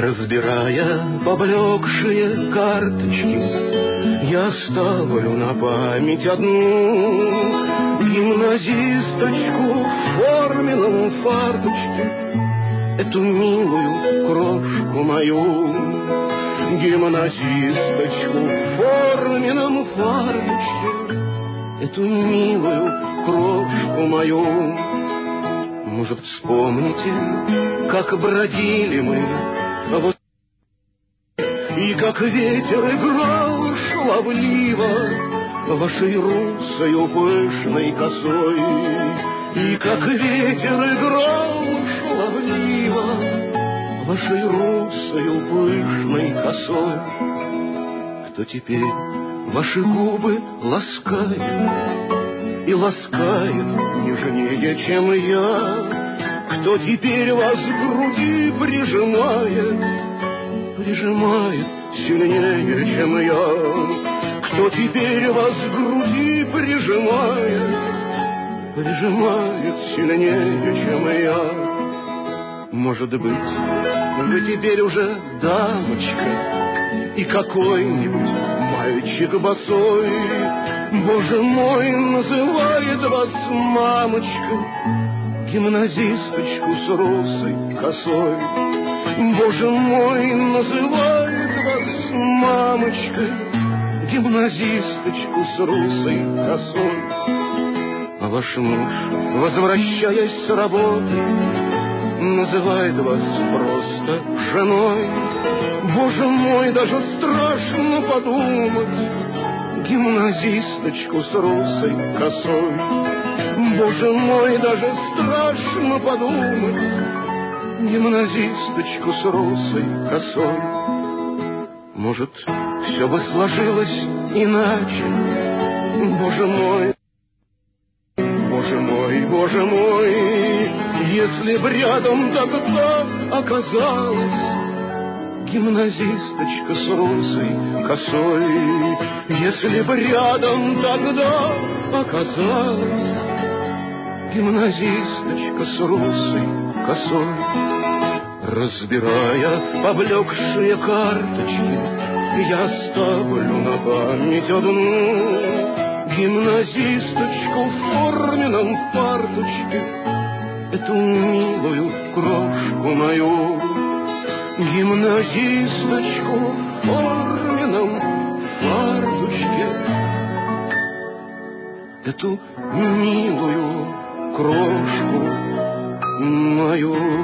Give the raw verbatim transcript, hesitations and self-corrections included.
Разбирая поблекшие карточки, я ставлю на память одну гимназисточку в форменном фарточке, эту милую крошку мою. Гимназисточку в форменном фарточке, эту милую крошку мою. Может, вспомните, как бродили мы вот, и как ветер играл шаловливо вашей русою пышной косой, и как ветер играл шаловливо вашей русою пышной косой. Кто теперь ваши губы ласкает и ласкает нежнее, чем я? Кто теперь вас к груди прижимает, прижимает сильнее, чем я? Кто теперь вас к груди прижимает, прижимает сильнее, чем я? Может быть, вы теперь уже дамочка, и какой-нибудь мальчик босой, Боже мой, называет вас мамочка, гимназисточку с русой косой. Боже мой, называет вас мамочкой, гимназисточку с русой косой. А ваш муж, возвращаясь с работы, называет вас просто женой. Боже мой, даже страшно подумать, гимназисточку с русой косой. Боже мой, даже страшно подумать, гимназисточку с русой косой. Может, все бы сложилось иначе, Боже мой, Боже мой, Боже мой, если б рядом тогда оказалась гимназисточка с русой косой, если б рядом тогда оказалась гимназисточка с русой косой. Разбирая поблекшие карточки, я ставлю на память одну гимназисточку в форменном фарточке, эту милую крошку мою. Гимназисточку в форменном фарточке, эту милую крошку мою.